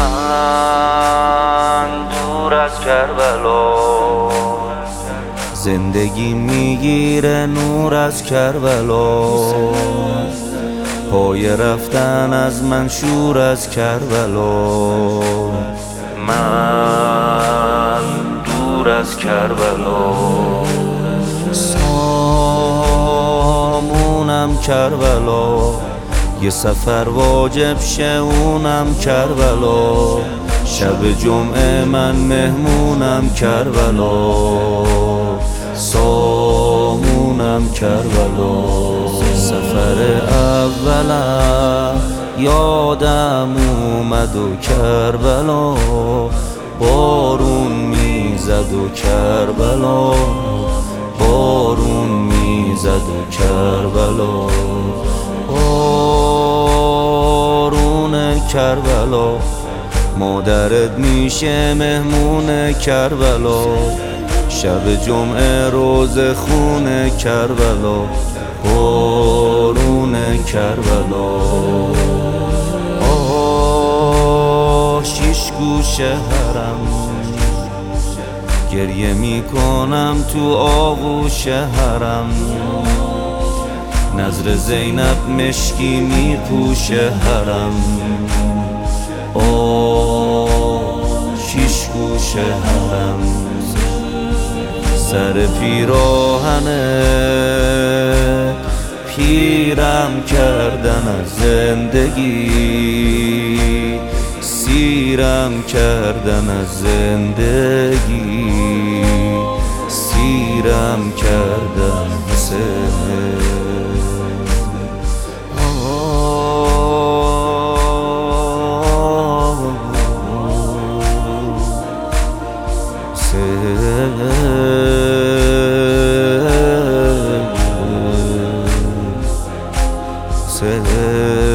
من دور از کربلا، زندگی میگیره نور از کربلا، پای رفتن از من شور از کربلا. من دور از کربلا، سامونم کربلا، یه سفر واجب شه اونم کربلا، شب جمعه من مهمونم کربلا، سامونم کربلا. سفر اولم یادم اومد و کربلا، بارون میزد و کربلا، بارون میزد و کربلا، بارون کربلا. مادرت میشه مهمون کربلا، شب جمعه روز خون کربلا، بارون کربلا. شیش گوشه حرم گریه میکنم تو آغوش حرم، نظر زینب مشکی میپوشه حرم. شیش گوشه حرم، سر پیراهنه پیرم کردن از زندگی، سیرم کردن از زندگی، سیرم کردن سه